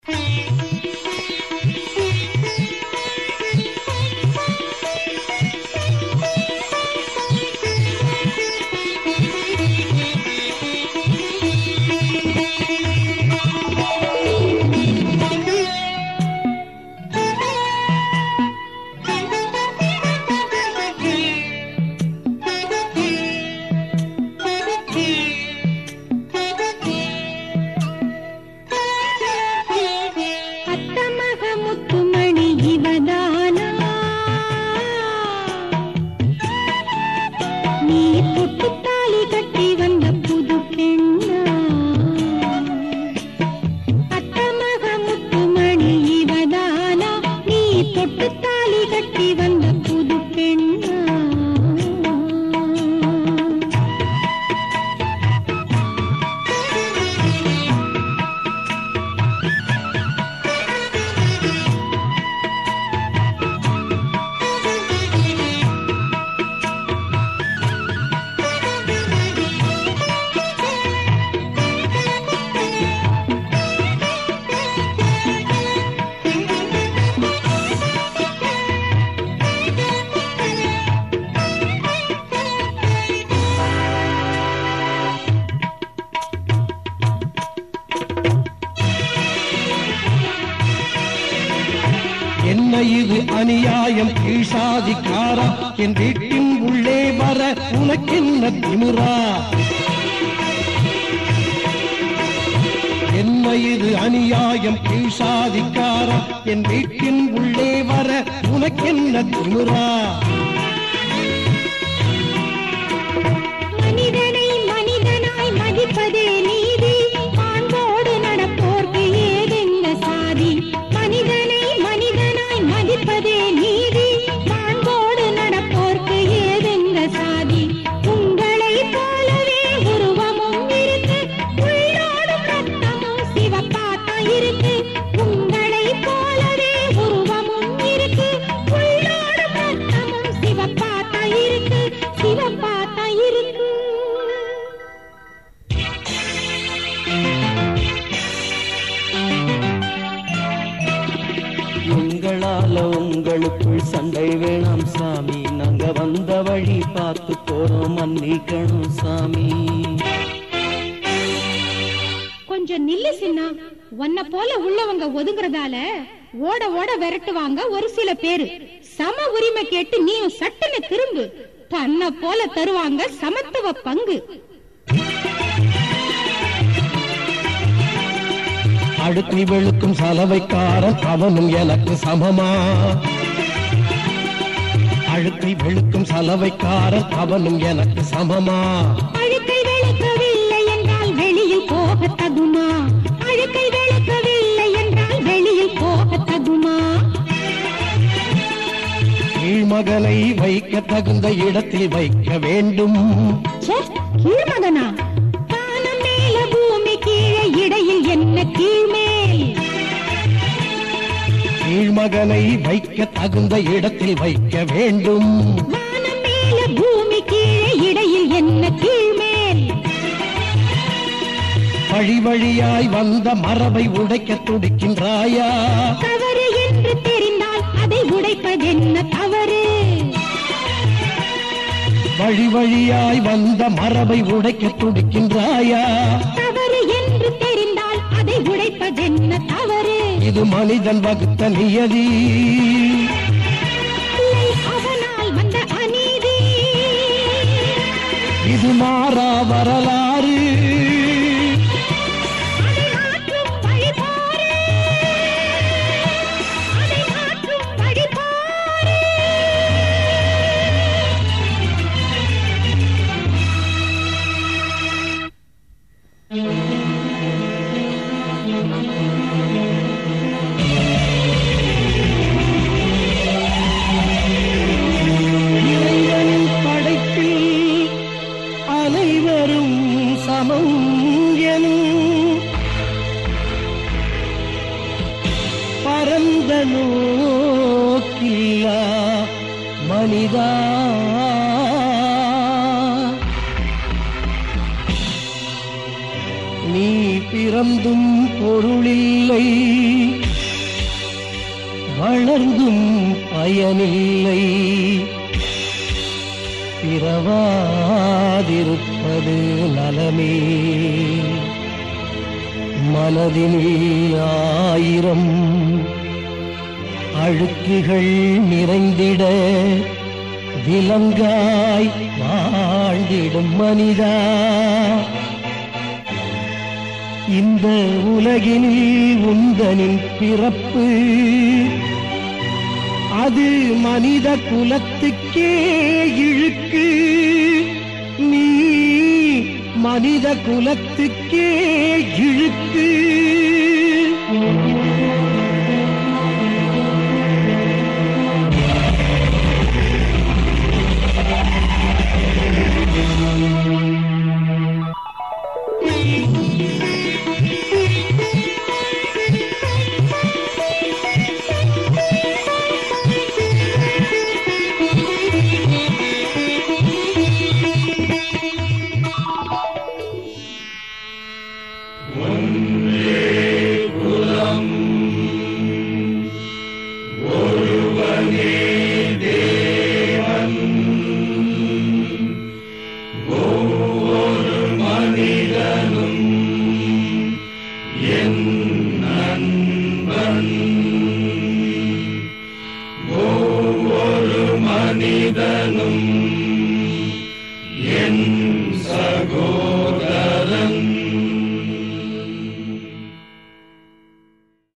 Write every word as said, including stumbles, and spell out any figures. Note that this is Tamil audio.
என்ன இது அநியாயம் கீழ்சாதிக்காரா என் வீட்டின் உள்ளே வர உனக்கென்ன திமிரா? என்ன இது அநியாயம் கீழ்சாதிக்காரா என் வீட்டின் உள்ளே வர உனக்கென்ன திமிரா? மனிதனை மனிதனாய் மதிப்பதே நீதி, மாண்போடு நடப்போர்க்கு ஏதெங்க சாதி? மனிதனை மனிதனாய் மதிப்பதே நீதி, மாண்போடு நடப்போர்க்கு ஏதெங்க சாதி? உங்களை போலவே உருவமும் இருக்கு, உள்ளோடும் ரத்தமும் சிவப்பாத்தான் இருக்கு. உங்களை போலவே உருவமும் இருக்கு, உள்ளோடும் ரத்தமும் சிவப்பாத்தான் இருக்கு, சிவப்பாத்தான் இருக்கு. உங்களால உங்களுக்குள் சண்டை வேணாம் சாமி, நாங்க வந்த வழி பார்த்து போறோம், மன்னிக்கணும் சாமி. கொஞ்சம் நில்லு சின்னா, உன்ன போல உள்ளவங்க ஒதுங்குறதால ஓட ஓட விரட்டுவாங்க ஒரு சில பேரு. சம உரிமை கேட்டு நீயும் சட்டுன்னு திரும்பு, தன்னை போல தருவாங்க சமத்துவ பங்கு. அடுத்தி வெளுக்கும் சலவைக்காரன் அவனும் எனக்கு சமமா? அழுத்தை வெளுக்கும் சலவைக்காரன் அவனும் எனக்கு சமமா? அழுக்கை வெளுக்கவில்லை என்றால் வெளியில் போக தகுமா? அழுக்கை வெளுக்கவில்லை என்றால் வெளியில் போக தகுமா? கீழ்மகனை வைக்க தகுந்த இடத்தில் வைக்க வேண்டும். கீழ்மகனா? வானம் மேல பூமி கீழே, இடையில் என்ன கீழ்மேல்? கீழ்மகனை வைக்க தகுந்த இடத்தில் வைக்க வேண்டும். வானம் மேல பூமி கீழே, இடையில் என்ன கீழ்மேல்? வழி வழியாய் வந்த மரபை உடைக்க துடிக்கின்றாயா? தவறு என்று தெரிந்தால் அதை உடைப்பதென்ன தவறு? வழி வழியாய் வந்த மரபை உடைக்க துடிக்கின்றாயா? தவறு என்று தெரிந்தால் அதை உடைப்பதென்ன தவறு? இது மனிதன் வகுத்த நியதி, அவனால் வந்த அநீதி. இது மாறா வரலாறு, அதை மாற்றும் வழி பாரு, அதை மாற்றும் வழி பாரு. இறைவனின் படைப்பில் அனைவரும் சமம் எனும் பரந்த நோக்கில்லா மனிதா, நீ பிற பிறந்தும் பொருளில்லை, வளர்ந்தும் பயனில்லை, பிறவாதிருப்பது நலமே. மனதினில் ஆயிரம் அழுக்குகள் நிறைந்திட விலங்காய் வாழ்ந்திடும் மனிதா, இந்த உலகினில் உந்தனின் பிறப்பு அது மனித குலத்துக்கே இழுக்கு. நீ மனித குலத்துக்கே இழுக்கு. மனிதனும் என் சகோ